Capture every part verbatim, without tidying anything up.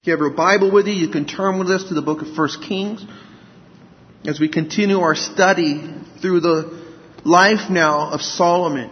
If you have your Bible with you, you can turn with us to the book of First Kings as we continue our study through the life now of Solomon.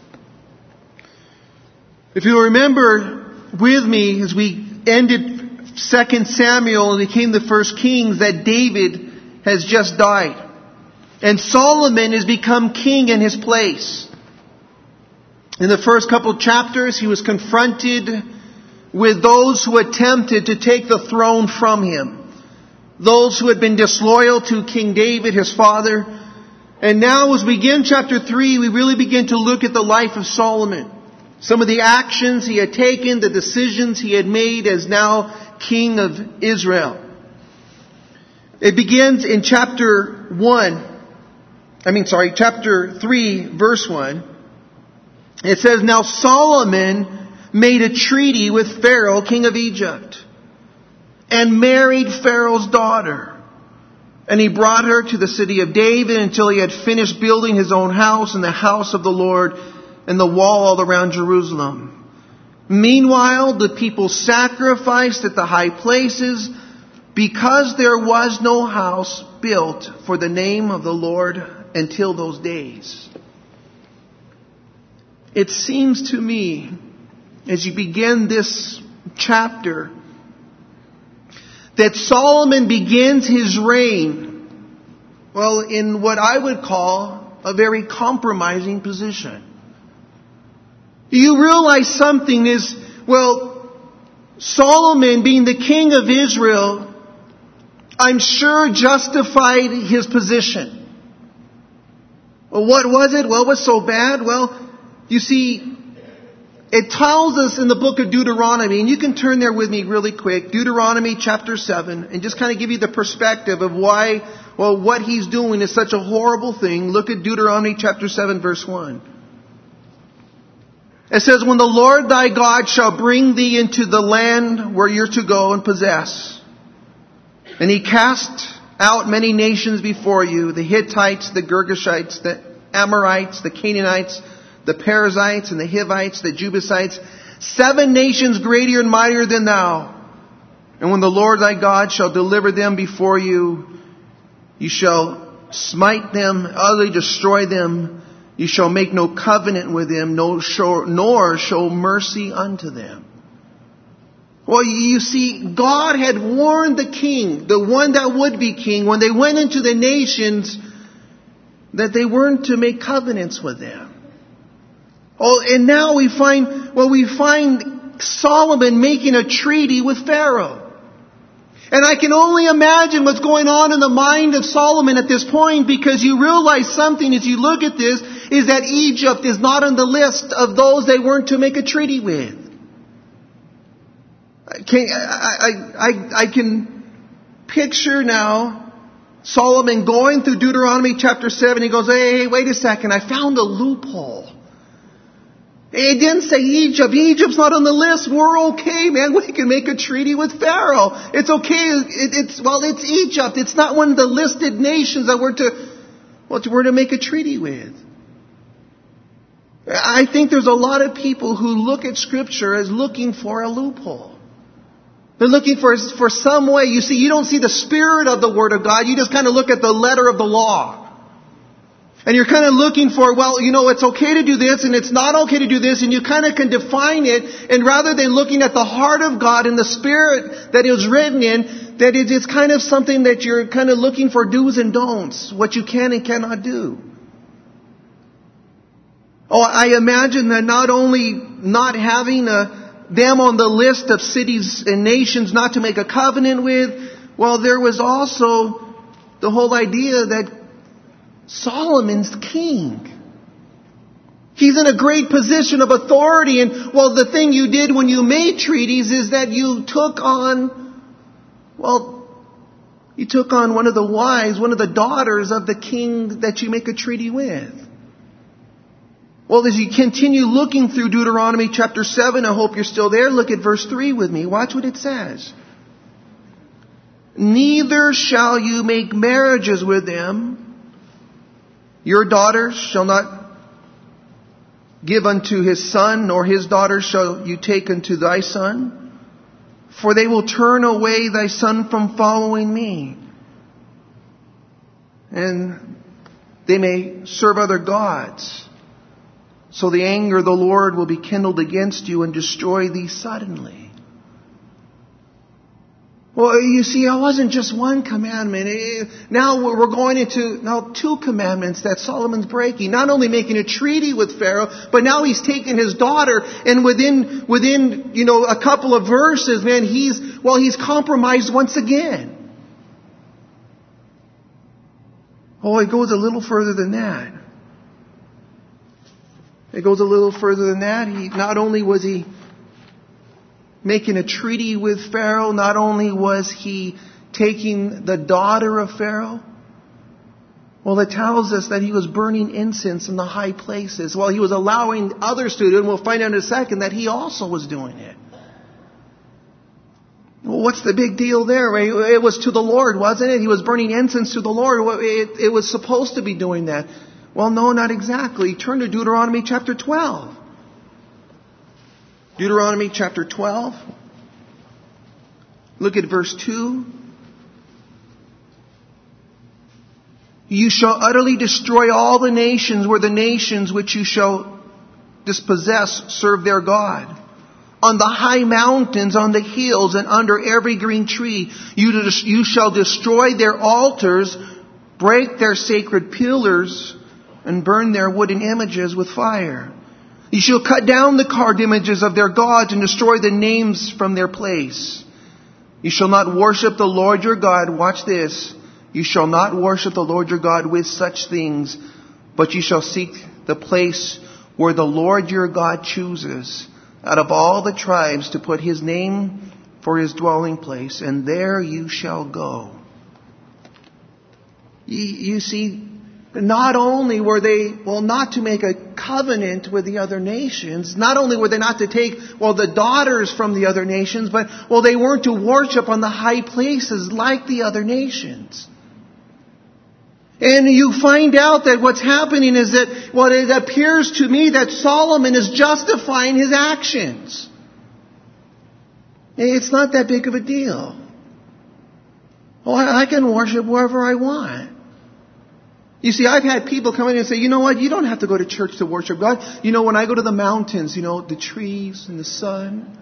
If you remember with me as we ended Second Samuel and became the First Kings, that David has just died. And Solomon has become king in his place. In the first couple chapters, he was confronted with those who attempted to take the throne from him. Those who had been disloyal to King David, his father. And now as we begin chapter three, we really begin to look at the life of Solomon. Some of the actions he had taken, the decisions he had made as now king of Israel. It begins in chapter one. I mean, sorry, chapter three, verse one. It says, "Now Solomon made a treaty with Pharaoh, king of Egypt, and married Pharaoh's daughter. And he brought her to the city of David until he had finished building his own house and the house of the Lord and the wall all around Jerusalem. Meanwhile, the people sacrificed at the high places because there was no house built for the name of the Lord until those days." It seems to me, as you begin this chapter, that Solomon begins his reign, well, in what I would call a very compromising position. You realize something is, well, Solomon being the king of Israel, I'm sure justified his position. Well, what was it? Well, it was so bad? Well, you see, it tells us in the book of Deuteronomy, and you can turn there with me really quick, Deuteronomy chapter seven, and just kind of give you the perspective of why, well, what he's doing is such a horrible thing. Look at Deuteronomy chapter seven, verse one. It says, "When the Lord thy God shall bring thee into the land where you're to go and possess, and he cast out many nations before you, the Hittites, the Girgashites, the Amorites, the Canaanites, the Perizzites and the Hivites, the Jebusites, seven nations greater and mightier than thou. And when the Lord thy God shall deliver them before you, you shall smite them, utterly destroy them. You shall make no covenant with them, no show, nor show mercy unto them." Well, you see, God had warned the king, the one that would be king, when they went into the nations, that they weren't to make covenants with them. Oh, and now we find, well, we find Solomon making a treaty with Pharaoh. And I can only imagine what's going on in the mind of Solomon at this point, because you realize something as you look at this, is that Egypt is not on the list of those they weren't to make a treaty with. I can, I, I, I, I can picture now Solomon going through Deuteronomy chapter seven. He goes, hey, hey, wait a second, I found a loophole. It didn't say Egypt. Egypt's not on the list. We're okay, man. We can make a treaty with Pharaoh. It's okay. It, it's, well, it's Egypt. It's not one of the listed nations that we're to, well, we're to make a treaty with. I think there's a lot of people who look at Scripture as looking for a loophole. They're looking for, for some way. You see, you don't see the spirit of the Word of God. You just kind of look at the letter of the law. And you're kind of looking for, well, you know, it's okay to do this and it's not okay to do this. And you kind of can define it. And rather than looking at the heart of God and the spirit that it was written in, that it is kind of something that you're kind of looking for do's and don'ts. What you can and cannot do. Oh, I imagine that not only not having a, them on the list of cities and nations not to make a covenant with, well, there was also the whole idea that Solomon's king. He's in a great position of authority. And, well, the thing you did when you made treaties is that you took on, well, you took on one of the wives, one of the daughters of the king that you make a treaty with. Well, as you continue looking through Deuteronomy chapter seven, I hope you're still there. Look at verse three with me. Watch what it says. "Neither shall you make marriages with them. Your daughters shall not give unto his son, nor his daughters shall you take unto thy son. For they will turn away thy son from following me. And they may serve other gods. So the anger of the Lord will be kindled against you and destroy thee suddenly. Well, you see, it wasn't just one commandment. It, now we're going into now two commandments that Solomon's breaking. Not only making a treaty with Pharaoh, but now he's taken his daughter, and within within you know a couple of verses, man, he's well, he's compromised once again. Oh, it goes a little further than that. It goes a little further than that. He not only was he making a treaty with Pharaoh, not only was he taking the daughter of Pharaoh, well, it tells us that he was burning incense in the high places. Well, he was allowing others to do it, and we'll find out in a second that he also was doing it. Well, what's the big deal there? It was to the Lord, wasn't it? He was burning incense to the Lord. It, it was supposed to be doing that. Well, no, not exactly. Turn to Deuteronomy chapter twelve. Deuteronomy chapter twelve. Look at verse two. You shall utterly destroy all the nations where the nations which you shall dispossess serve their God. On the high mountains, on the hills, and under every green tree, you, you shall destroy their altars, break their sacred pillars, and burn their wooden images with fire. You shall cut down the carved images of their gods and destroy the names from their place. You shall not worship the Lord your God. Watch this. You shall not worship the Lord your God with such things, but you shall seek the place where the Lord your God chooses out of all the tribes to put his name for his dwelling place, and there you shall go. You, you see, not only were they, well, not to make a covenant with the other nations, not only were they not to take, well, the daughters from the other nations, but, well, they weren't to worship on the high places like the other nations. And you find out that what's happening is that, well, it appears to me that Solomon is justifying his actions. It's not that big of a deal. Oh, I can worship wherever I want. You see, I've had people come in and say, you know what, you don't have to go to church to worship God. You know, when I go to the mountains, you know, the trees and the sun,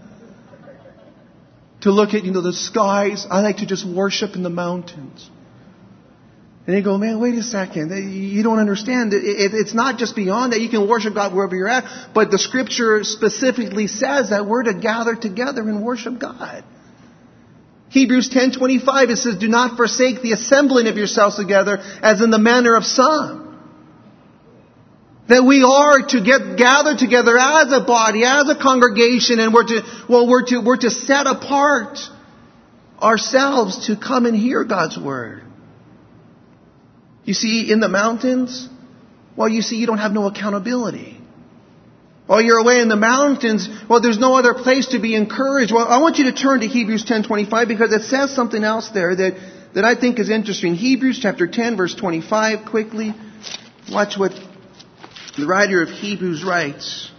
to look at, you know, the skies, I like to just worship in the mountains. And they go, man, wait a second. You don't understand. It's not just beyond that. You can worship God wherever you're at. But the scripture specifically says that we're to gather together and worship God. Hebrews ten twenty-five, it says, do not forsake the assembling of yourselves together as in the manner of some. That we are to get gathered together as a body, as a congregation, and we're to, well, we're to, we're to set apart ourselves to come and hear God's word. You see, in the mountains, well, you see, you don't have no accountability. While you're away in the mountains, well, there's no other place to be encouraged. Well, I want you to turn to Hebrews ten twenty-five because it says something else there that, that I think is interesting. Hebrews chapter ten, verse twenty-five, quickly. Watch what the writer of Hebrews writes.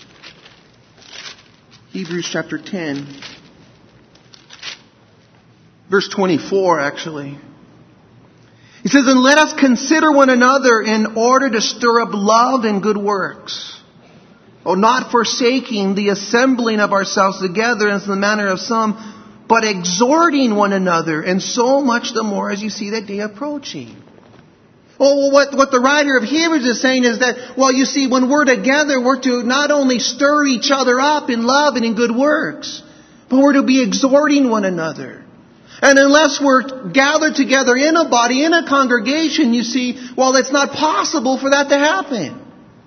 Hebrews chapter ten, verse twenty-four, actually. He says, and let us consider one another in order to stir up love and good works. Oh, not forsaking the assembling of ourselves together as in the manner of some, but exhorting one another, and so much the more as you see that day approaching. Well, what, what the writer of Hebrews is saying is that, well, you see, when we're together, we're to not only stir each other up in love and in good works, but we're to be exhorting one another. And unless we're gathered together in a body, in a congregation, you see, well, it's not possible for that to happen.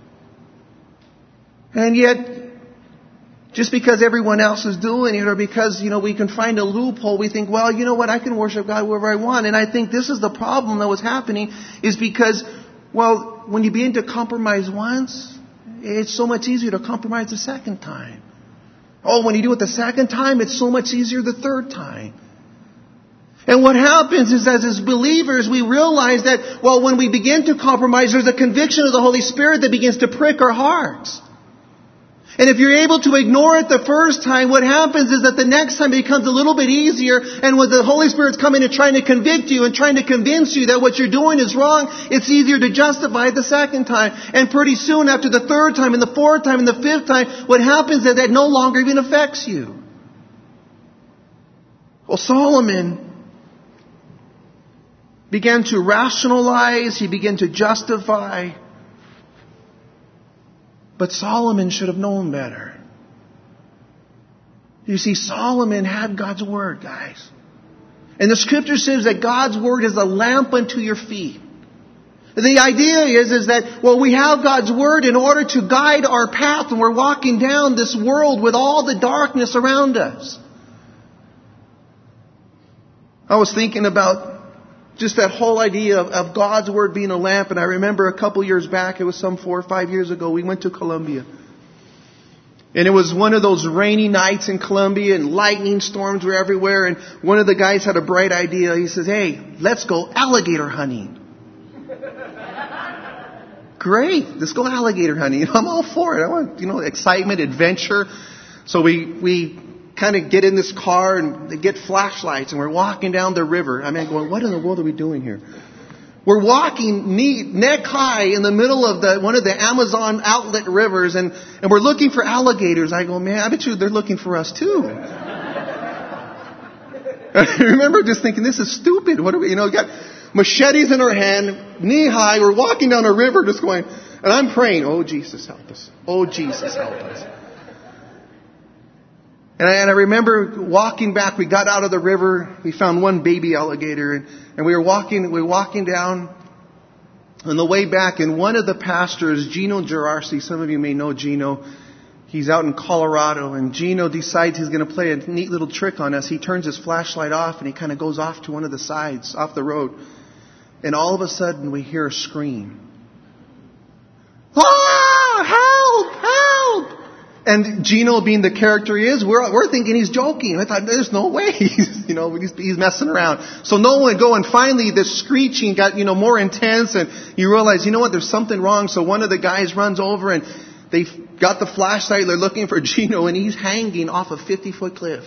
And yet, just because everyone else is doing it, or because, you know, we can find a loophole, we think, well, you know what, I can worship God wherever I want. And I think this is the problem that was happening, is because, well, when you begin to compromise once, it's so much easier to compromise the second time. Oh, when you do it the second time, it's so much easier the third time. And what happens is, as as believers, we realize that, well, when we begin to compromise, there's a conviction of the Holy Spirit that begins to prick our hearts. And if you're able to ignore it the first time, what happens is that the next time it becomes a little bit easier, and when the Holy Spirit's coming and trying to convict you and trying to convince you that what you're doing is wrong, it's easier to justify it the second time. And pretty soon, after the third time, and the fourth time, and the fifth time, what happens is that no longer even affects you. Well, Solomon began to rationalize, he began to justify. But Solomon should have known better. You see, Solomon had God's Word, guys. And the Scripture says that God's Word is a lamp unto your feet. The idea is, is that, well, we have God's Word in order to guide our path when we're walking down this world with all the darkness around us. I was thinking about just that whole idea of, of God's Word being a lamp. And I remember a couple years back, it was some four or five years ago, we went to Colombia. And it was one of those rainy nights in Colombia, and lightning storms were everywhere. And one of the guys had a bright idea. He says, hey, let's go alligator hunting. Great, let's go alligator hunting. I'm all for it. I want, you know, excitement, adventure. So we, we kind of get in this car and they get flashlights, and we're walking down the river. I mean, going, what in the world are we doing here? We're walking knee, neck high in the middle of the one of the Amazon outlet rivers, and, and we're looking for alligators. I go, man, I bet you they're looking for us too. I remember just thinking, this is stupid. What are we, you know, we got machetes in our hand, knee high. We're walking down a river just going, and I'm praying, oh, Jesus, help us. Oh, Jesus, help us. And I, and I remember walking back. We got out of the river. We found one baby alligator, and, and we were walking. We were walking down on the way back. And one of the pastors, Gino Gerarsi, some of you may know Gino. He's out in Colorado, and Gino decides he's going to play a neat little trick on us. He turns his flashlight off, and he kind of goes off to one of the sides, off the road. And all of a sudden, we hear a scream. Ah! Help! Help! And Gino, being the character he is, we're, we're thinking he's joking. I thought, there's no way. He's, you know, he's, he's messing around. So no one would go, and finally the screeching got, you know, more intense, and you realize, you know what, there's something wrong. So one of the guys runs over, and they've got the flashlight. They're looking for Gino, and he's hanging off a fifty-foot cliff.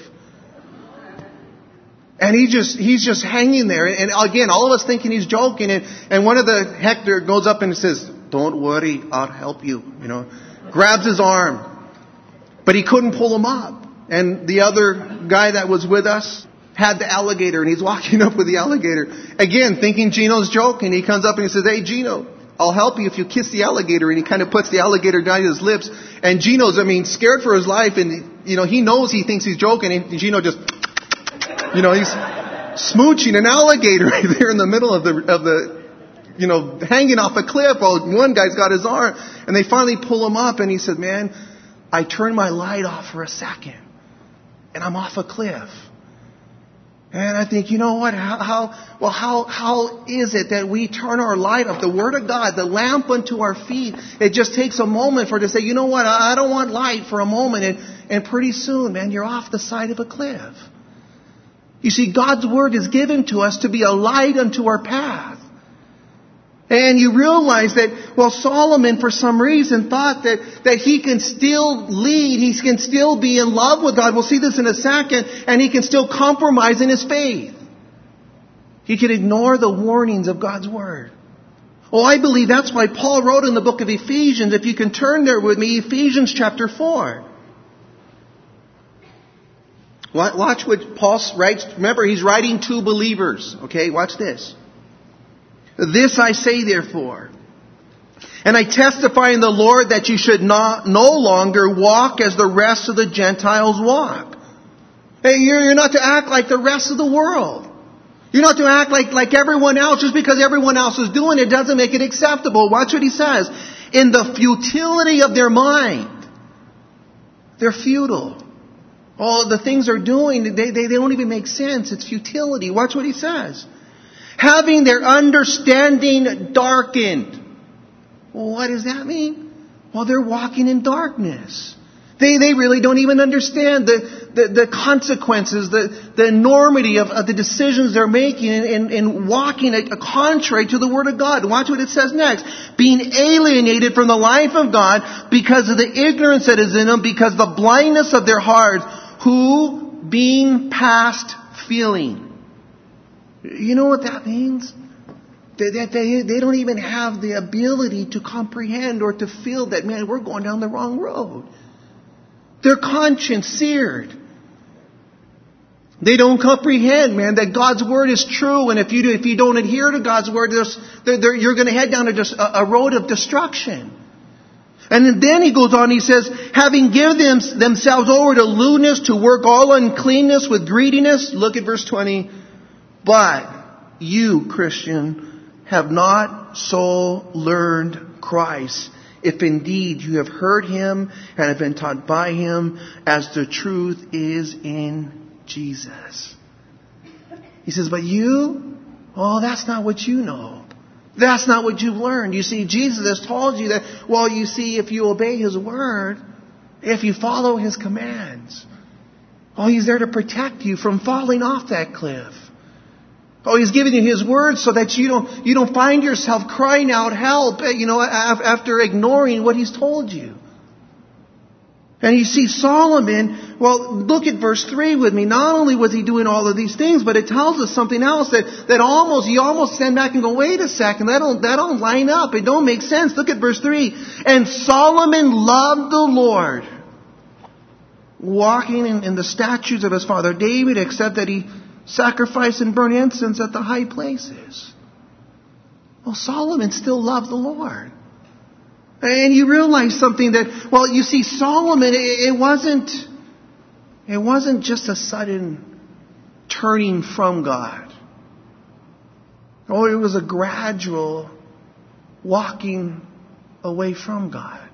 And he just, he's just hanging there. And again, all of us thinking he's joking. And, and one of the Hector goes up and says, don't worry, I'll help you. You know, grabs his arm. But he couldn't pull him up. And the other guy that was with us had the alligator, and he's walking up with the alligator. Again, thinking Gino's joking. He comes up and he says, hey, Gino, I'll help you if you kiss the alligator. And he kind of puts the alligator down his lips. And Gino's, I mean, scared for his life. And, you know, he knows he thinks he's joking. And Gino just, you know, he's smooching an alligator right there in the middle of the, of the, you know, hanging off a cliff while one guy's got his arm. And they finally pull him up, and he said, man, I turned my light off for a second, and I'm off a cliff. And I think, you know what? How, how well, how, how is it that we turn our light off? The Word of God, the lamp unto our feet. It just takes a moment for it to say, you know what? I don't want light for a moment. And, and pretty soon, man, you're off the side of a cliff. You see, God's Word is given to us to be a light unto our path. And you realize that, well, Solomon, for some reason, thought that, that he can still lead, he can still be in love with God. We'll see this in a second. And he can still compromise in his faith. He can ignore the warnings of God's Word. Oh, I believe that's why Paul wrote in the book of Ephesians, if you can turn there with me, Ephesians chapter four. Watch what Paul writes. Remember, he's writing to believers. Okay, watch this. This I say, therefore, and I testify in the Lord that you should not no longer walk as the rest of the Gentiles walk. Hey, you're, you're not to act like the rest of the world. You're not to act like, like everyone else. Just because everyone else is doing it doesn't make it acceptable. Watch what he says. In the futility of their mind. They're futile. All the things they're doing, they, they, they don't even make sense. It's futility. Watch what he says. Having their understanding darkened. Well, what does that mean? Well, they're walking in darkness. They, they really don't even understand the, the, the consequences, the, the enormity of, of the decisions they're making in, in walking a, a contrary to the Word of God. Watch what it says next. Being alienated from the life of God because of the ignorance that is in them, because of the blindness of their hearts, who being past feeling. You know what that means? That they, they don't even have the ability to comprehend or to feel that, man, we're going down the wrong road. Their conscience seared. They don't comprehend, man, that God's Word is true, and if you do, if you don't adhere to God's Word, there's, there, there, you're going to head down a, a road of destruction. And then he goes on, he says, having given them, themselves over to lewdness, to work all uncleanness with greediness. Look at verse twenty. But you, Christian, have not so learned Christ, if indeed you have heard Him and have been taught by Him, as the truth is in Jesus. He says, but you, oh, that's not what you know. That's not what you've learned. You see, Jesus has told you that, well, you see, if you obey His Word, if you follow His commands, oh, He's there to protect you from falling off that cliff. Oh, He's giving you His Word so that you don't, you don't find yourself crying out help, you know, after ignoring what He's told you. And you see Solomon, well, look at verse three with me. Not only was he doing all of these things, but it tells us something else that, that almost, you almost stand back and go, wait a second, that don't, that don't line up. It don't make sense. Look at verse three. And Solomon loved the Lord, walking in, in the statutes of his father David, except that he sacrifice and burn incense at the high places. Well, Solomon still loved the Lord. And you realize something that, well, you see, Solomon, it, it wasn't, it wasn't just a sudden turning from God. Oh, it was a gradual walking away from God.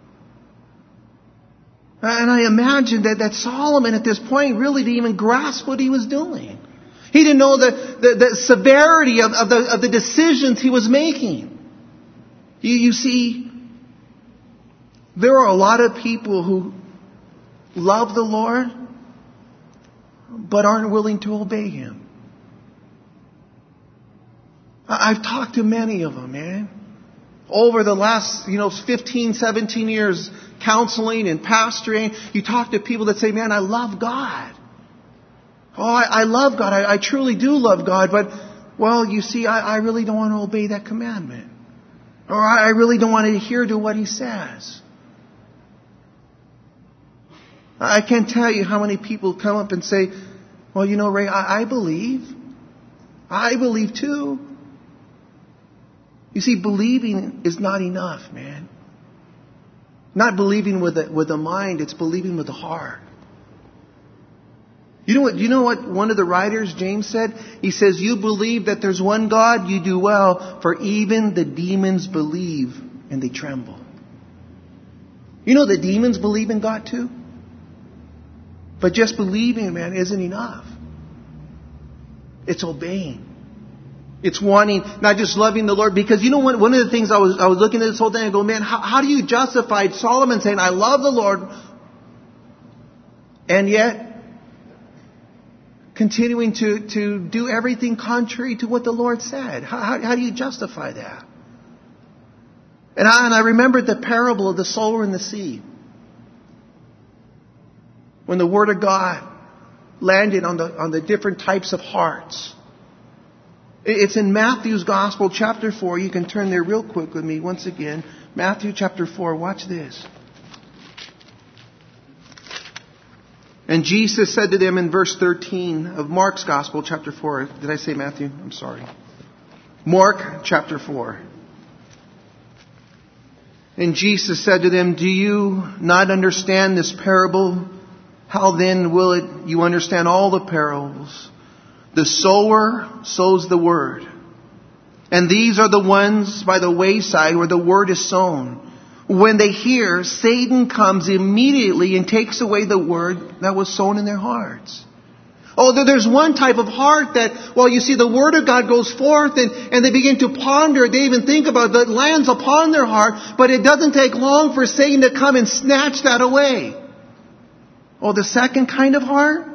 And I imagine that, that Solomon at this point really didn't even grasp what he was doing. He didn't know the, the, the severity of, of, the, of the decisions he was making. You, you see, there are a lot of people who love the Lord, but aren't willing to obey Him. I've talked to many of them, man. Over the last, you know, fifteen, seventeen years counseling and pastoring, you talk to people that say, man, I love God. Oh, I, I love God. I, I truly do love God. But, well, you see, I, I really don't want to obey that commandment. Or I, I really don't want to adhere to what He says. I can't tell you how many people come up and say, well, you know, Ray, I, I believe. I believe too. You see, believing is not enough, man. Not believing with the, with the mind, it's believing with the heart. You know what, you know what one of the writers, James, said? He says, you believe that there's one God, you do well, for even the demons believe and they tremble. You know the demons believe in God too? But just believing, man, isn't enough. It's obeying. It's wanting, not just loving the Lord. Because you know what? One of the things I was I was looking at this whole thing and go, man, how, how do you justify Solomon saying, I love the Lord, and yet continuing to, to do everything contrary to what the Lord said? How, how, how do you justify that? And I, and I remembered the parable of the sower and the seed. When the Word of God landed on the, on the different types of hearts. It's in Matthew's Gospel, chapter four. You can turn there real quick with me once again. Matthew chapter four. Watch this. And Jesus said to them in verse thirteen of Mark's Gospel, chapter four. Did I say Matthew? I'm sorry. Mark chapter four. And Jesus said to them, do you not understand this parable? How then will it you understand all the parables? The sower sows the word. And these are the ones by the wayside where the word is sown. When they hear, Satan comes immediately and takes away the word that was sown in their hearts. Oh, there's one type of heart that, well, you see, the Word of God goes forth and, and they begin to ponder. They even think about it. It lands upon their heart, but it doesn't take long for Satan to come and snatch that away. Oh, the second kind of heart?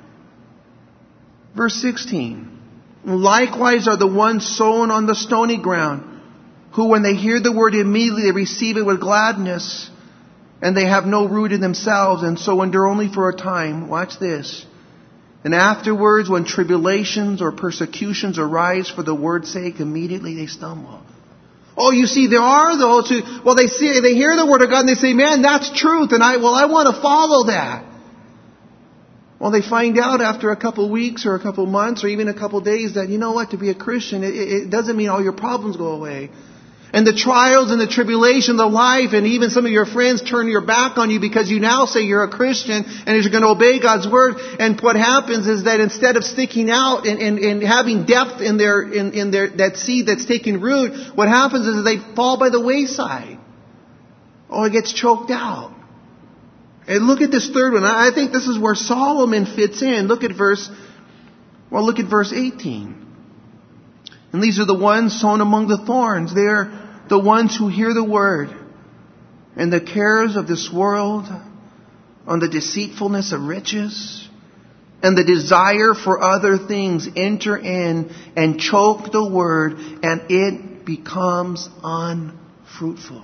Verse sixteen. Likewise are the ones sown on the stony ground, who when they hear the word immediately receive it with gladness, and they have no root in themselves, and so endure only for a time. Watch this. And afterwards, when tribulations or persecutions arise for the word's sake, immediately they stumble. Oh, you see, there are those who, well, they see, they hear the word of God and they say, man, that's truth, and I, well, I want to follow that. Well, they find out after a couple weeks or a couple months or even a couple days that, you know what, to be a Christian, it, it doesn't mean all your problems go away. And the trials and the tribulation of life, and even some of your friends turn your back on you because you now say you're a Christian and you're going to obey God's word. And what happens is that instead of sticking out and, and, and having depth in their in, in their that seed that's taking root, what happens is they fall by the wayside. Or it gets choked out. And look at this third one. I think this is where Solomon fits in. Look at verse, well, look at verse eighteen. And these are the ones sown among the thorns. They are the ones who hear the word, and the cares of this world, on the deceitfulness of riches, and the desire for other things enter in and choke the word, and it becomes unfruitful.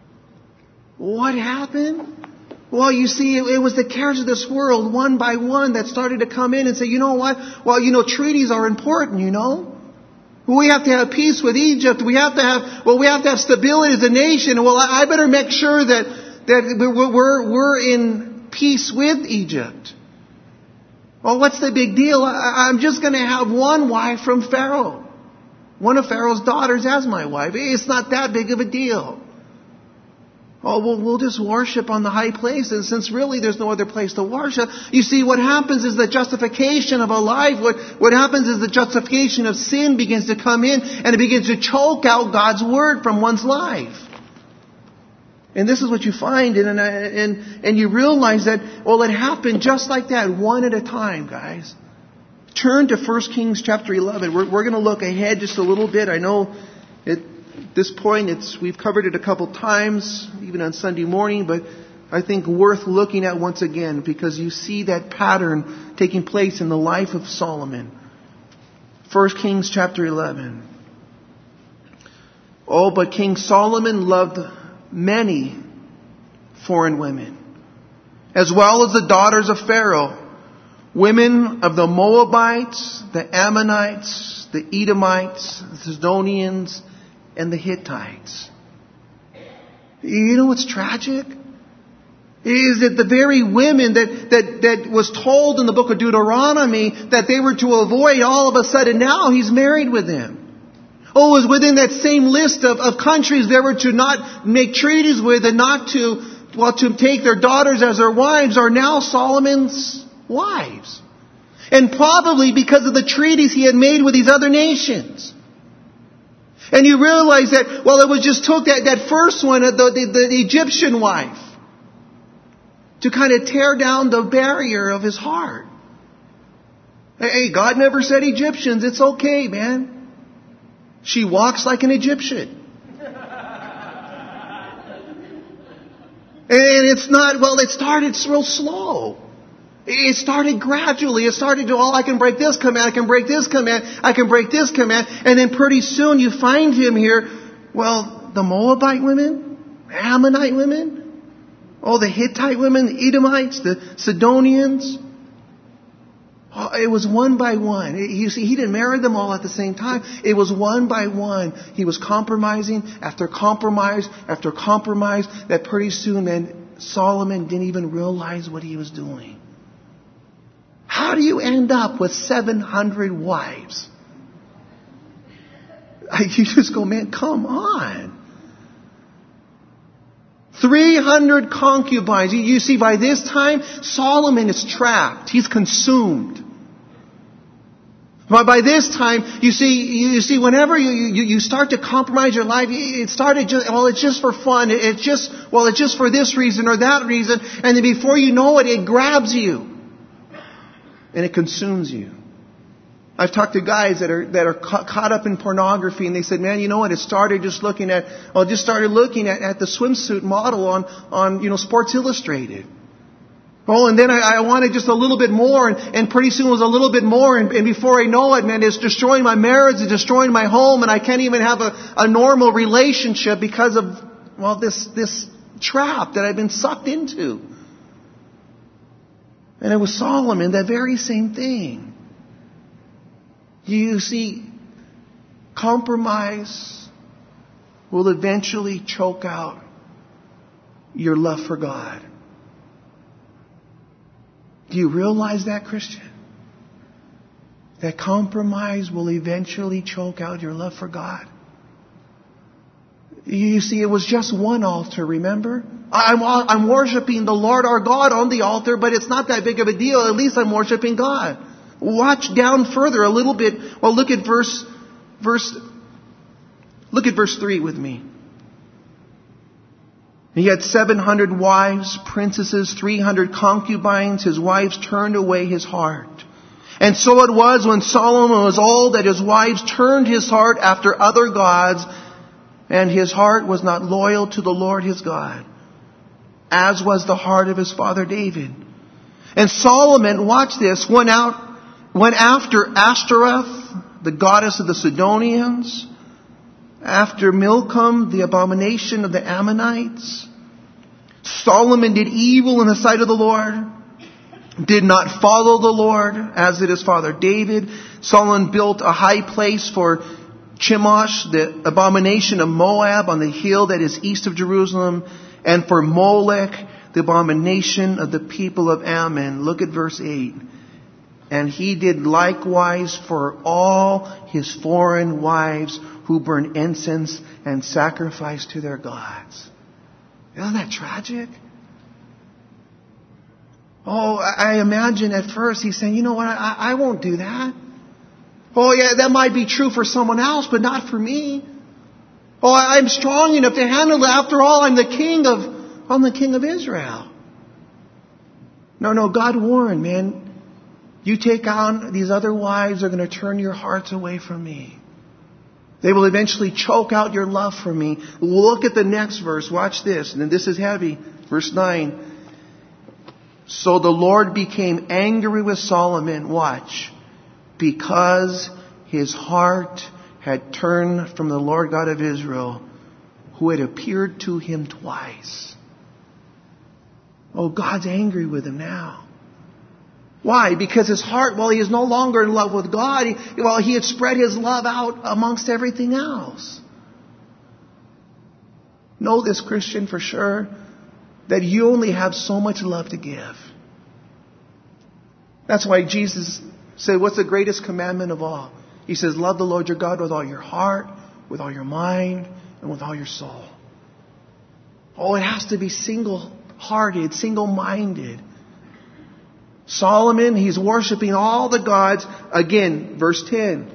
What happened? Well, you see, it, it was the cares of this world, one by one, that started to come in and say, you know what? Well, you know, treaties are important, you know. We have to have peace with Egypt. We have to have, well, we have to have stability as a nation. Well, I better make sure that, that we're, we're, we're in peace with Egypt. Well, what's the big deal? I, I'm just going to have one wife from Pharaoh. One of Pharaoh's daughters as my wife. It's not that big of a deal. Oh, well, we'll just worship on the high places, since really there's no other place to worship. You see, what happens is the justification of a life, what, what happens is the justification of sin begins to come in, and it begins to choke out God's word from one's life. And this is what you find, and, and, and you realize that, well, it happened just like that, one at a time, guys. Turn to First Kings chapter eleven. We're, we're going to look ahead just a little bit. I know it, at this point, it's we've covered it a couple times, even on Sunday morning, but I think worth looking at once again, because you see that pattern taking place in the life of Solomon. First Kings chapter eleven. Oh, but King Solomon loved many foreign women, as well as the daughters of Pharaoh, women of the Moabites, the Ammonites, the Edomites, the Sidonians, and the Hittites. You know what's tragic? Is that the very women that, that, that was told in the book of Deuteronomy that they were to avoid, all of a sudden now he's married with them. Oh, it was within that same list of, of countries they were to not make treaties with and not to, well, to take their daughters as their wives, are now Solomon's wives. And probably because of the treaties he had made with these other nations. And you realize that, well, it was just took that, that first one, the, the, the Egyptian wife, to kind of tear down the barrier of his heart. Hey, God never said Egyptians. It's okay, man. She walks like an Egyptian. And it's not, well, it started real slow. It started gradually. It started to, oh, I can break this command, I can break this command, I can break this command. And then pretty soon you find him here, well, the Moabite women, Ammonite women, oh, the Hittite women, the Edomites, the Sidonians. Oh, it was one by one. You see, he didn't marry them all at the same time. It was one by one. He was compromising after compromise after compromise, that pretty soon, man, Solomon didn't even realize what he was doing. How do you end up with seven hundred wives? You just go, man, come on. three hundred concubines. You, you see, by this time, Solomon is trapped. He's consumed. But by this time, you see, you see, whenever you, you, you start to compromise your life, it started just, well, it's just for fun. It's just, well, it's just for this reason or that reason. And then before you know it, it grabs you. And it consumes you. I've talked to guys that are that are ca- caught up in pornography, and they said, "Man, you know what? It started just looking at, well, just started looking at, at the swimsuit model on on you know Sports Illustrated. Oh, and then I, I wanted just a little bit more, and, and pretty soon it was a little bit more, and, and before I know it, man, it's destroying my marriage, it's destroying my home, and I can't even have a, a normal relationship because of, well, this, this trap that I've been sucked into. And it was Solomon, that very same thing. You see, compromise will eventually choke out your love for God. Do you realize that, Christian? That compromise will eventually choke out your love for God. You see, it was just one altar, remember? I'm, I'm worshiping the Lord our God on the altar, but it's not that big of a deal. At least I'm worshiping God. Watch down further a little bit. Well, look at verse, verse, look at verse three with me. He had seven hundred wives, princesses, three hundred concubines. His wives turned away his heart. And so it was when Solomon was old that his wives turned his heart after other gods, and his heart was not loyal to the Lord his God, as was the heart of his father David. And Solomon, watch this, went out, went after Ashtoreth, the goddess of the Sidonians, after Milcom, the abomination of the Ammonites. Solomon did evil in the sight of the Lord, did not follow the Lord, as did his father David. Solomon built a high place for Chemosh, the abomination of Moab, on the hill that is east of Jerusalem, and for Molech, the abomination of the people of Ammon. Look at verse eight. And he did likewise for all his foreign wives who burn incense and sacrifice to their gods. Isn't that tragic? Oh, I imagine at first he's saying, you know what, I, I won't do that. Oh yeah, that might be true for someone else, but not for me. Oh, I'm strong enough to handle it. After all, I'm the king of, I'm the king of Israel. No, no, God warned, man. You take on these other wives, they're going to turn your hearts away from me. They will eventually choke out your love for me. Look at the next verse. Watch this. And this is heavy. Verse nine. So the Lord became angry with Solomon. Watch. Because his heart had turned from the Lord God of Israel, who had appeared to him twice. Oh, God's angry with him now. Why? Because his heart, well, he is no longer in love with God. He, well, he had spread his love out amongst everything else. Know this, Christian, for sure, that you only have so much love to give. That's why Jesus said, what's the greatest commandment of all? He says, love the Lord your God with all your heart, with all your mind, and with all your soul. Oh, it has to be single-hearted, single-minded. Solomon, he's worshiping all the gods. Again, verse ten.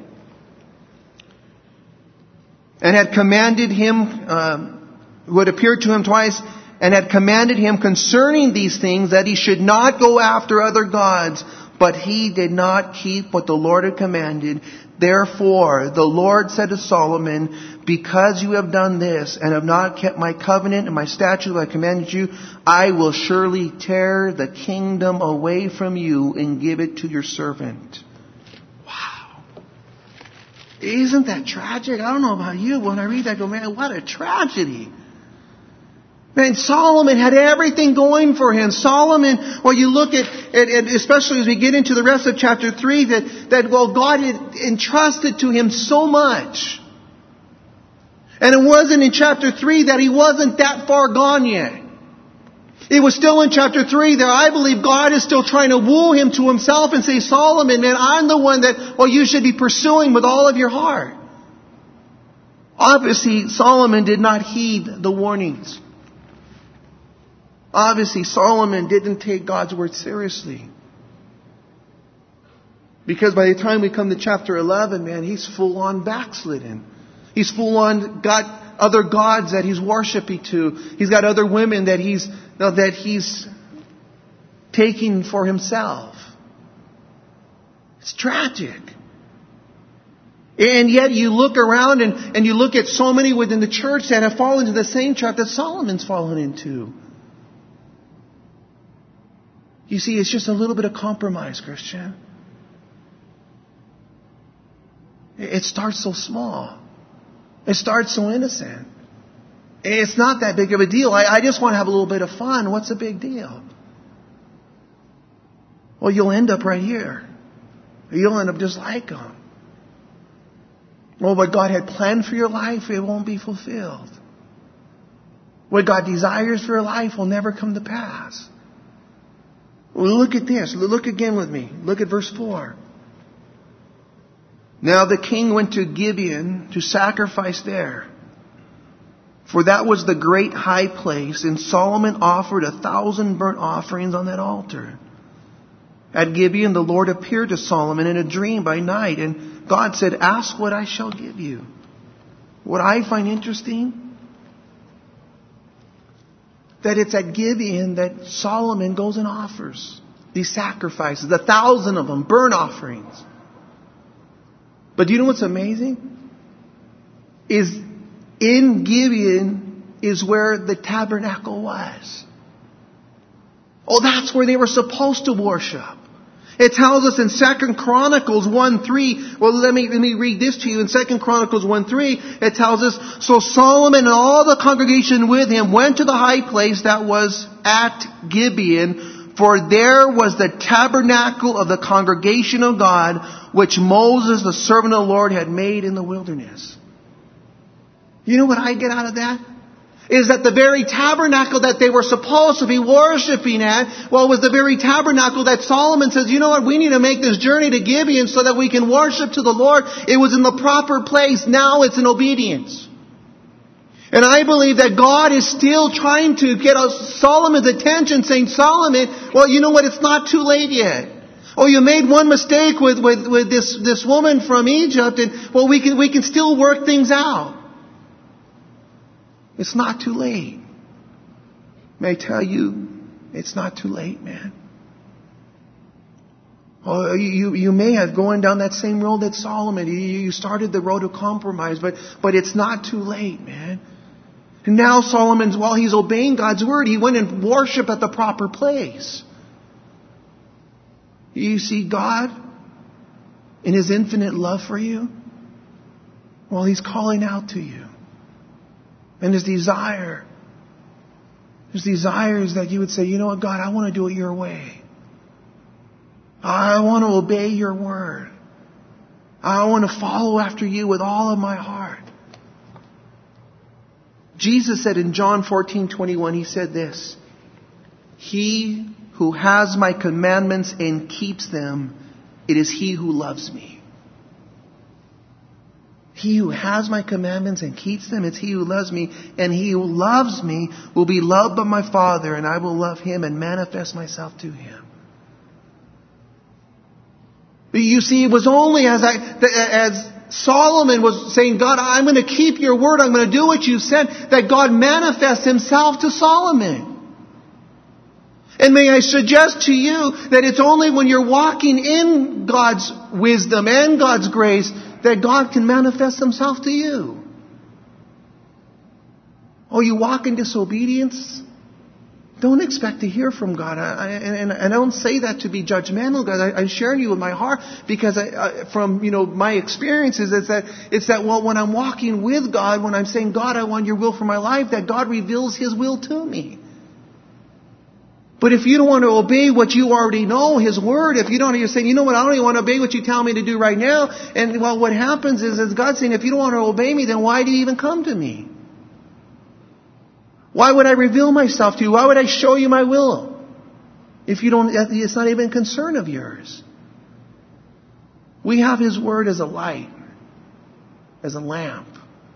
And had commanded him, um, who had appeared to him twice, and had commanded him concerning these things that he should not go after other gods. But he did not keep what the Lord had commanded. Therefore, the Lord said to Solomon, because you have done this and have not kept my covenant and my statute that I commanded you, I will surely tear the kingdom away from you and give it to your servant. Wow. Isn't that tragic? I don't know about you, but when I read that, I go, man, what a tragedy. Man, Solomon had everything going for him. Solomon, well, you look at, at, at, especially as we get into the rest of chapter three, that, that, well, God had entrusted to him so much. And it wasn't in chapter three that he wasn't that far gone yet. It was still in chapter three that I believe God is still trying to woo him to himself and say, Solomon, man, I'm the one that, well, you should be pursuing with all of your heart. Obviously, Solomon did not heed the warnings. Obviously, Solomon didn't take God's word seriously. Because by the time we come to chapter eleven, man, he's full on backslidden. He's full on got other gods that he's worshiping to. He's got other women that he's that he's taking for himself. It's tragic. And yet you look around and, and you look at so many within the church that have fallen into the same trap that Solomon's fallen into. You see, it's just a little bit of compromise, Christian. It starts so small. It starts so innocent. It's not that big of a deal. I, I just want to have a little bit of fun. What's the big deal? Well, you'll end up right here. You'll end up just like them. Well, what God had planned for your life, it won't be fulfilled. What God desires for your life will never come to pass. Well, look at this. Look again with me. Look at verse four. Now the king went to Gibeon to sacrifice there, for that was the great high place, and Solomon offered a thousand burnt offerings on that altar. At Gibeon, the Lord appeared to Solomon in a dream by night, and God said, "Ask what I shall give you." What I find interesting, that it's at Gibeon that Solomon goes and offers these sacrifices, a thousand of them, burnt offerings. But do you know what's amazing? Is in Gibeon is where the tabernacle was. Oh, that's where they were supposed to worship. It tells us in Second Chronicles one three. Well, let me, let me read this to you. In Second Chronicles one three, it tells us, "So Solomon and all the congregation with him went to the high place that was at Gibeon, for there was the tabernacle of the congregation of God, which Moses, the servant of the Lord, had made in the wilderness." You know what I get out of that? Is that the very tabernacle that they were supposed to be worshiping at, well, was the very tabernacle that Solomon says, you know what, we need to make this journey to Gibeon so that we can worship to the Lord. It was in the proper place. Now it's in obedience. And I believe that God is still trying to get Solomon's attention, saying, Solomon, well, you know what, it's not too late yet. Oh, you made one mistake with, with, with this, this woman from Egypt, and well, we can, we can still work things out. It's not too late. May I tell you, it's not too late, man. Oh, you, you may have gone down that same road that Solomon. You, you started the road of compromise, but, but it's not too late, man. And now Solomon's, while he's obeying God's word, he went and worshiped at the proper place. You see, God, in His infinite love for you, well, He's calling out to you. And His desire, His desire is that you would say, you know what, God, I want to do it your way. I want to obey your word. I want to follow after you with all of my heart. Jesus said in John fourteen twenty-one, He said this, "He who has my commandments and keeps them, it is he who loves me." He who has my commandments and keeps them, it's he who loves me. And he who loves me will be loved by my Father, and I will love him and manifest myself to him. You see, it was only as I, as Solomon was saying, God, I'm going to keep your word, I'm going to do what you said, that God manifests himself to Solomon. And may I suggest to you that it's only when you're walking in God's wisdom and God's grace that God can manifest himself to you. Oh, you walk in disobedience? Don't expect to hear from God. I, I, and, and I don't say that to be judgmental, God. I, I'm sharing you with my heart because I, I, from, you know, my experiences, it's that, it's that, well, when I'm walking with God, when I'm saying, God, I want your will for my life, that God reveals his will to me. But if you don't want to obey what you already know, His Word, if you don't, you're saying, you know what, I don't even want to obey what you tell me to do right now. And well, what happens is, is God's saying, if you don't want to obey me, then why do you even come to me? Why would I reveal myself to you? Why would I show you my will? If you don't, it's not even a concern of yours. We have His Word as a light, as a lamp.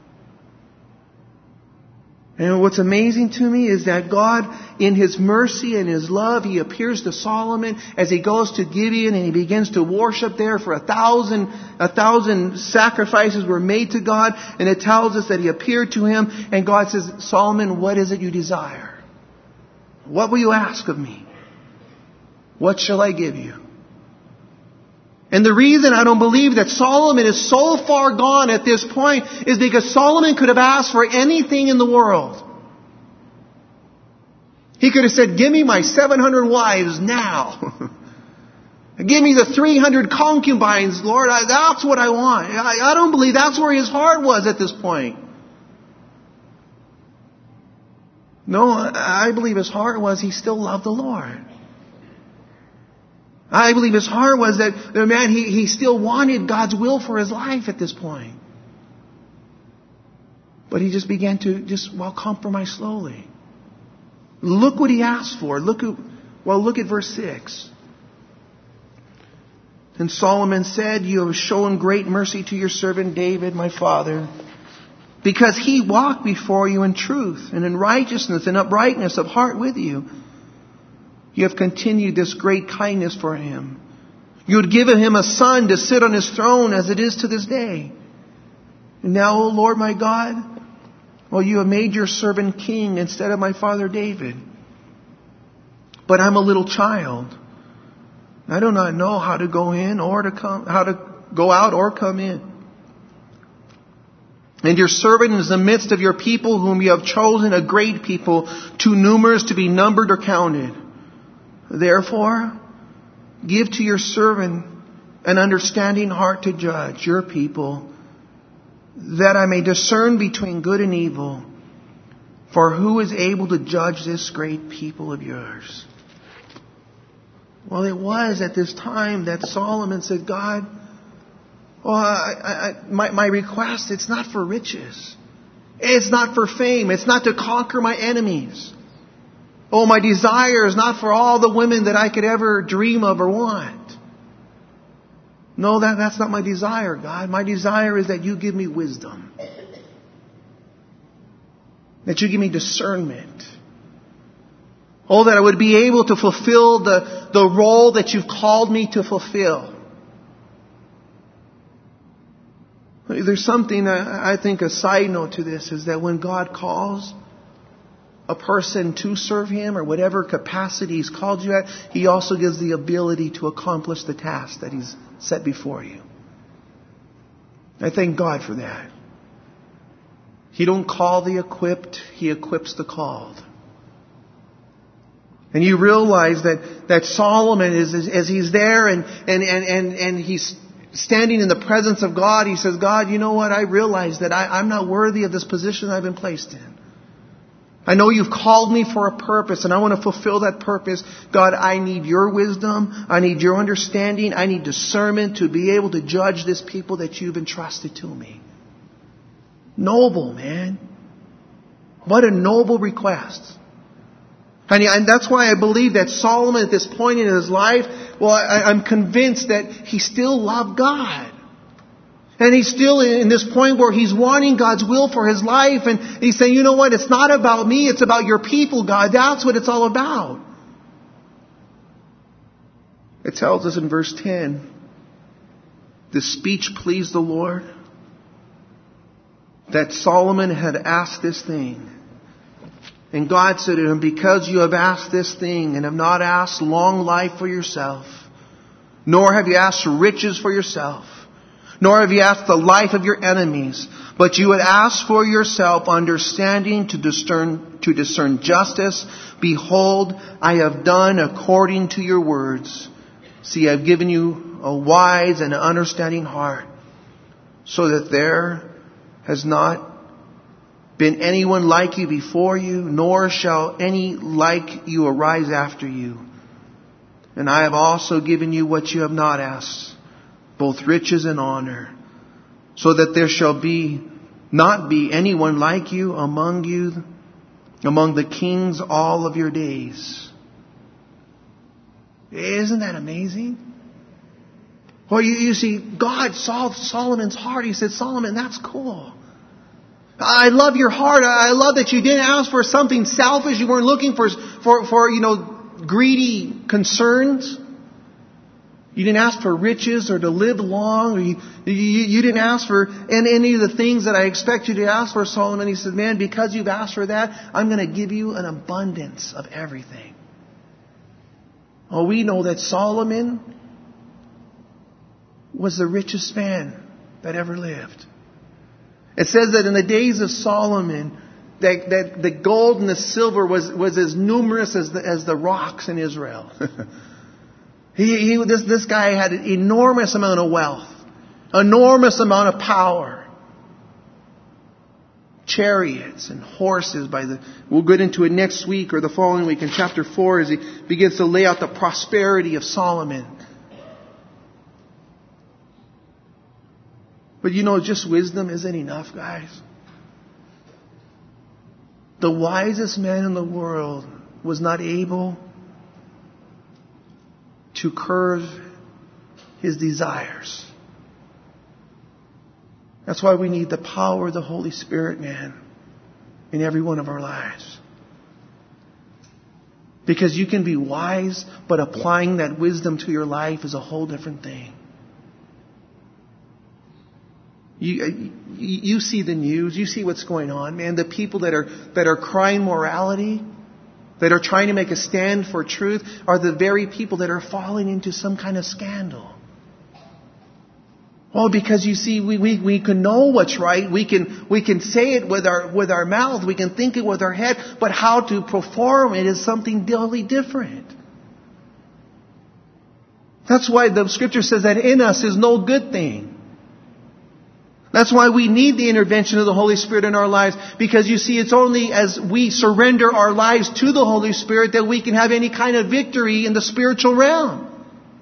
And what's amazing to me is that God, in His mercy and His love, He appears to Solomon as he goes to Gibeon and he begins to worship there for a thousand, a thousand sacrifices were made to God. And it tells us that He appeared to him and God says, Solomon, what is it you desire? What will you ask of me? What shall I give you? And the reason I don't believe that Solomon is so far gone at this point is because Solomon could have asked for anything in the world. He could have said, give me my seven hundred wives now. Give me the three hundred concubines, Lord. I, that's what I want. I, I don't believe that's where his heart was at this point. No, I believe his heart was he still loved the Lord. I believe his heart was that, man, he, he still wanted God's will for his life at this point. But he just began to just, well, compromise slowly. Look what he asked for. Look at, well, look at verse six. And Solomon said, you have shown great mercy to your servant David, my father, because he walked before you in truth and in righteousness and uprightness of heart with you. You have continued this great kindness for him. You had given him a son to sit on his throne as it is to this day. And now, O Lord my God, well, you have made your servant king instead of my father David. But I'm a little child. I do not know how to go in or to come, how to go out or come in. And your servant is in the midst of your people whom you have chosen, a great people, too numerous to be numbered or counted. Therefore, give to your servant an understanding heart to judge your people, that I may discern between good and evil. For who is able to judge this great people of yours? Well, it was at this time that Solomon said, God, well, I, I, my, my request, it's not for riches. It's not for fame. It's not to conquer my enemies. Oh, my desire is not for all the women that I could ever dream of or want. No, that, that's not my desire, God. My desire is that you give me wisdom. That you give me discernment. Oh, that I would be able to fulfill the, the role that you've called me to fulfill. There's something, I think, a side note to this is that when God calls a person to serve him or whatever capacity he's called you at, he also gives the ability to accomplish the task that he's set before you. I thank God for that. He don't call the equipped, he equips the called. And you realize that, that Solomon is, as, as he's there and, and, and, and, and he's standing in the presence of God, he says, God, you know what? I realize that I, I'm not worthy of this position I've been placed in. I know you've called me for a purpose and I want to fulfill that purpose. God, I need your wisdom. I need your understanding. I need discernment to be able to judge this people that you've entrusted to me. Noble, man. What a noble request. And, and that's why I believe that Solomon at this point in his life, well, I, I'm convinced that he still loved God. And he's still in this point where he's wanting God's will for his life. And he's saying, you know what? It's not about me. It's about your people, God. That's what it's all about. It tells us in verse ten, the speech pleased the Lord, that Solomon had asked this thing. And God said to him, because you have asked this thing and have not asked long life for yourself, nor have you asked riches for yourself, nor have you asked the life of your enemies, but you had asked for yourself understanding to discern, to discern justice. Behold, I have done according to your words. See, I have given you a wise and understanding heart, so that there has not been anyone like you before you, nor shall any like you arise after you. And I have also given you what you have not asked, both riches and honor, so that there shall be not be anyone like you among you, among the kings all of your days. Isn't that amazing? Well, you, you see, God saw Solomon's heart. He said, Solomon, that's cool. I love your heart. I love that you didn't ask for something selfish. You weren't looking for, for, for, you know, greedy concerns. You didn't ask for riches or to live long. Or you, you, you didn't ask for any, any of the things that I expect you to ask for, Solomon. He said, man, because you've asked for that, I'm going to give you an abundance of everything. Oh, we know that Solomon was the richest man that ever lived. It says that in the days of Solomon, that, that the gold and the silver was, was as numerous as the, as the rocks in Israel. he, he, this, this guy had an enormous amount of wealth, enormous amount of power. Chariots and horses by the, we'll get into it next week or the following week in chapter four as he begins to lay out the prosperity of Solomon. But you know, just wisdom isn't enough, guys. The wisest man in the world was not able to curb his desires. That's why we need the power of the Holy Spirit, man, in every one of our lives. Because you can be wise, but applying that wisdom to your life is a whole different thing. You, you see the news, you see what's going on, man. The people that are, that are crying morality, that are trying to make a stand for truth, are the very people that are falling into some kind of scandal. Oh, because you see, we, we, we can know what's right. We can, we can say it with our, with our mouth. We can think it with our head. But how to perform it is something totally different. That's why the scripture says that in us is no good thing. That's why we need the intervention of the Holy Spirit in our lives. Because you see, it's only as we surrender our lives to the Holy Spirit that we can have any kind of victory in the spiritual realm.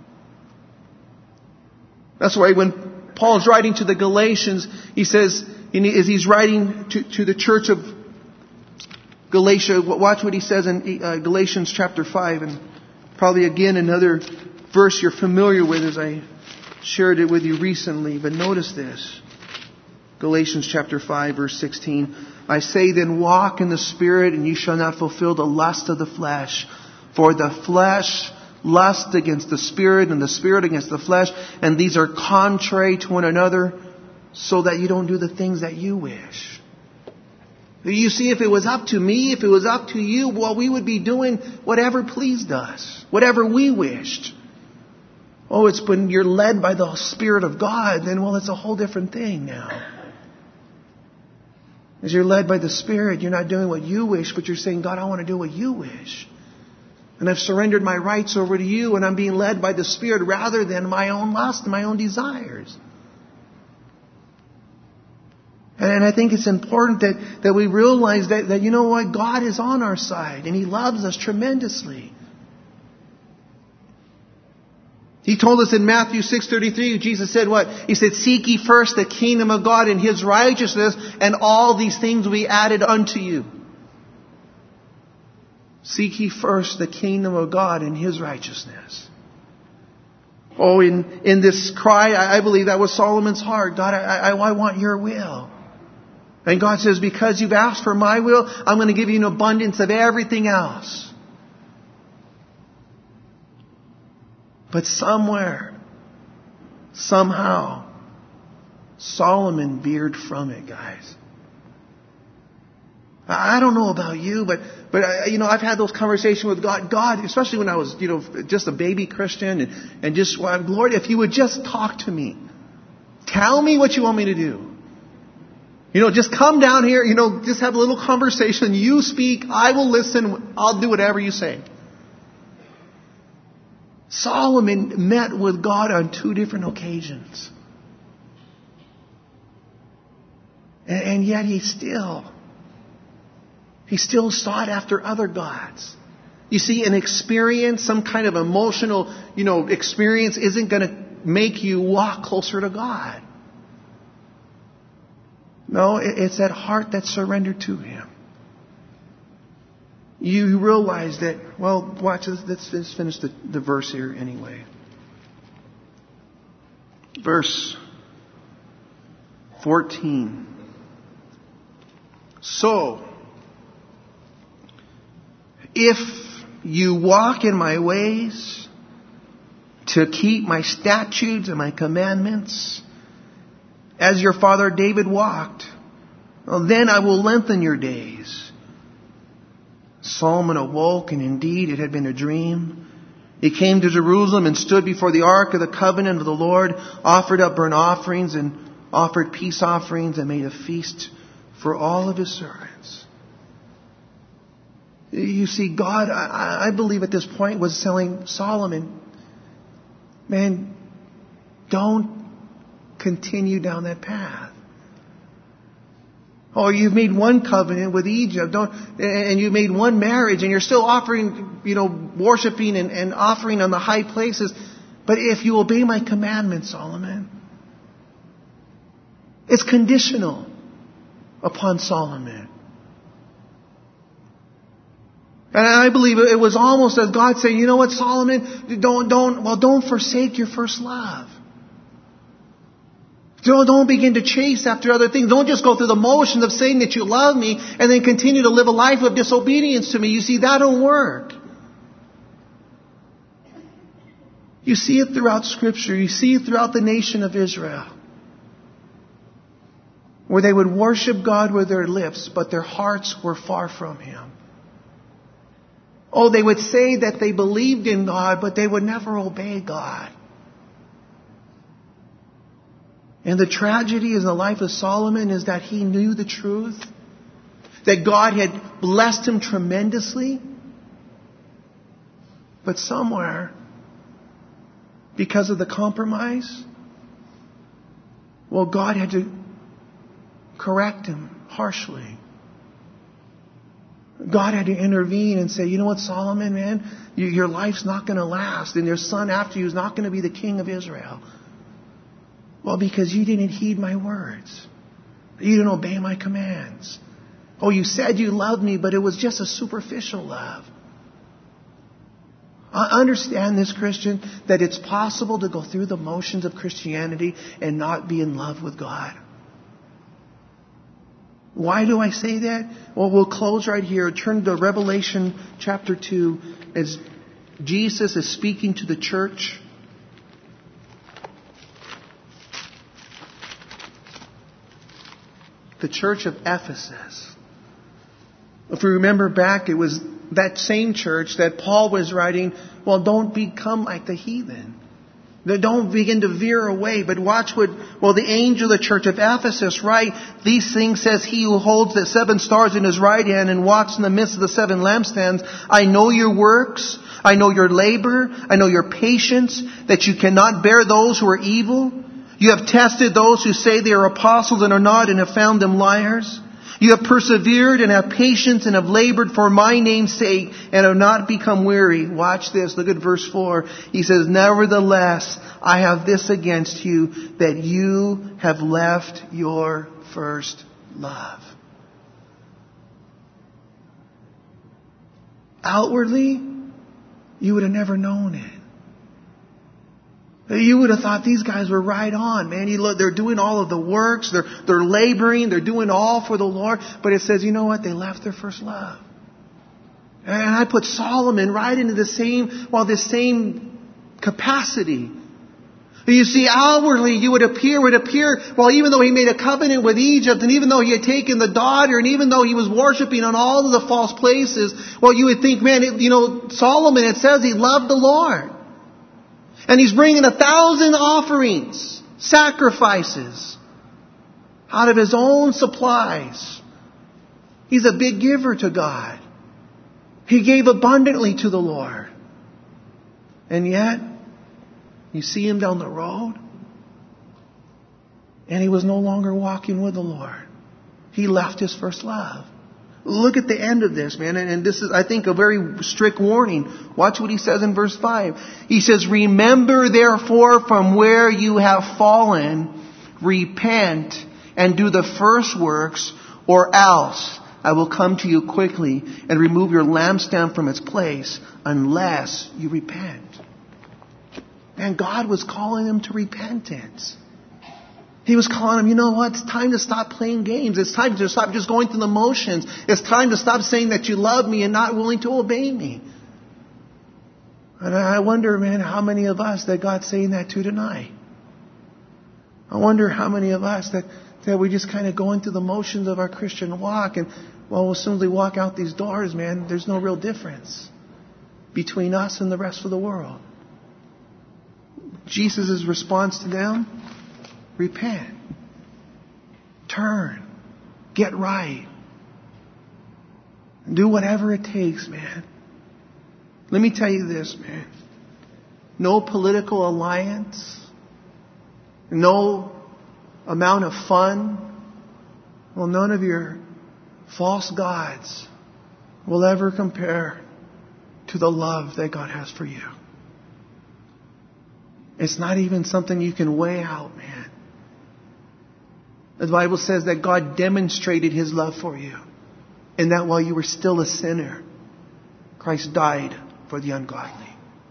That's why when Paul's writing to the Galatians, he says, as he's writing to, to the church of Galatia, watch what he says in uh, Galatians chapter five, and probably again another verse you're familiar with as I shared it with you recently. But notice this. Galatians chapter five, verse sixteen. I say then, walk in the Spirit, and you shall not fulfill the lust of the flesh. For the flesh lust against the Spirit, and the Spirit against the flesh, and these are contrary to one another, so that you don't do the things that you wish. You see, if it was up to me, if it was up to you, well, we would be doing whatever pleased us, whatever we wished. Oh, it's when you're led by the Spirit of God, then, well, it's a whole different thing now. As you're led by the Spirit, you're not doing what you wish, but you're saying, God, I want to do what you wish. And I've surrendered my rights over to you, and I'm being led by the Spirit rather than my own lust and my own desires. And I think it's important that, that we realize that, that, you know what, God is on our side, and He loves us tremendously. He told us in Matthew six thirty-three, Jesus said what? He said, seek ye first the kingdom of God and His righteousness, and all these things will be added unto you. Seek ye first the kingdom of God and His righteousness. Oh, in, in this cry, I, I believe that was Solomon's heart. God, I, I, I want your will. And God says, because you've asked for my will, I'm going to give you an abundance of everything else. But somewhere, somehow, Solomon veered from it, guys. I don't know about you, but, but I, you know, I've had those conversations with God. God, especially when I was, you know, just a baby Christian, and, and just, well, Lord, if you would just talk to me. Tell me what you want me to do. You know, just come down here, you know, just have a little conversation. You speak, I will listen, I'll do whatever you say. Solomon met with God on two different occasions. And, and yet he still... He still sought after other gods. You see, an experience, some kind of emotional, you know, experience isn't going to make you walk closer to God. No, it's that heart that's surrendered to Him. You realize that, well, watch this. Let's, let's finish the, the verse here anyway. Verse fourteen. So, if you walk in my ways to keep my statutes and my commandments, as your father David walked, well, then I will lengthen your days. Solomon awoke, and indeed it had been a dream. He came to Jerusalem and stood before the ark of the covenant of the Lord, offered up burnt offerings and offered peace offerings, and made a feast for all of his servants. You see, God, I, I believe at this point was telling Solomon, man, don't continue down that path. Oh, you've made one covenant with Egypt, don't, and you made one marriage, and you're still offering, you know, worshiping and, and offering on the high places. But if you obey my commandments, Solomon, it's conditional upon Solomon. And I believe it was almost as God saying, you know what, Solomon, don't, don't, well, don't forsake your first love. Don't, don't begin to chase after other things. Don't just go through the motions of saying that you love me and then continue to live a life of disobedience to me. You see, that don't work. You see it throughout Scripture. You see it throughout the nation of Israel, where they would worship God with their lips, but their hearts were far from Him. Oh, they would say that they believed in God, but they would never obey God. And the tragedy in the life of Solomon is that he knew the truth, that God had blessed him tremendously. But somewhere, because of the compromise, well, God had to correct him harshly. God had to intervene and say, you know what, Solomon, man, you, your life's not going to last, and your son after you is not going to be the king of Israel. Well, because you didn't heed my words. You didn't obey my commands. Oh, you said you loved me, but it was just a superficial love. I understand this, Christian, that it's possible to go through the motions of Christianity and not be in love with God. Why do I say that? Well, we'll close right here. Turn to Revelation chapter two as Jesus is speaking to the church. The church of Ephesus. If we remember back, it was that same church that Paul was writing, well, don't become like the heathen. Don't begin to veer away, but watch what, well, the angel of the church of Ephesus write, these things says he who holds the seven stars in his right hand and walks in the midst of the seven lampstands. I know your works. I know your labor. I know your patience, that you cannot bear those who are evil. You have tested those who say they are apostles and are not, and have found them liars. You have persevered and have patience and have labored for my name's sake and have not become weary. Watch this. Look at verse four. He says, nevertheless, I have this against you, that you have left your first love. Outwardly, you would have never known it. You would have thought these guys were right on, man. You look, they're doing all of the works. They're, they're laboring. They're doing all for the Lord. But it says, you know what? They left their first love. And I put Solomon right into the same, well, the same capacity. You see, outwardly, you would appear, would appear, well, even though he made a covenant with Egypt, and even though he had taken the daughter, and even though he was worshiping on all of the false places, well, you would think, man, it, you know, Solomon, it says he loved the Lord. And he's bringing a thousand offerings, sacrifices, out of his own supplies. He's a big giver to God. He gave abundantly to the Lord. And yet, you see him down the road, and he was no longer walking with the Lord. He left his first love. Look at the end of this, man. And this is, I think, a very strict warning. Watch what he says in verse five. He says, remember therefore from where you have fallen, repent and do the first works, or else I will come to you quickly and remove your lampstand from its place unless you repent. And God was calling them to repentance. He was calling them, you know what? It's time to stop playing games. It's time to stop just going through the motions. It's time to stop saying that you love me and not willing to obey me. And I wonder, man, how many of us that God's saying that to tonight? I wonder how many of us that, that we just kind of going through the motions of our Christian walk, and well, as soon as we walk out these doors, man, there's no real difference between us and the rest of the world. Jesus' response to them, repent. Turn. Get right. Do whatever it takes, man. Let me tell you this, man. No political alliance, no amount of fun, well, none of your false gods will ever compare to the love that God has for you. It's not even something you can weigh out, man. The Bible says that God demonstrated His love for you, and that while you were still a sinner, Christ died for the ungodly.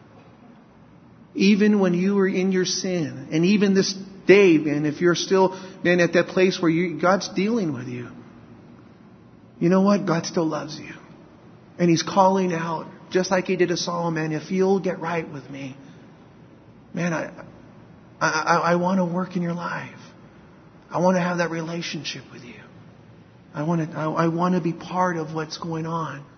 Even when you were in your sin, and even this day, man, if you're still, man, at that place where you, God's dealing with you, you know what? God still loves you. And He's calling out, just like He did to Solomon, if you'll get right with me, man, I, I, I want to work in your life. I want to have that relationship with you. I want to, I, I want to be part of what's going on.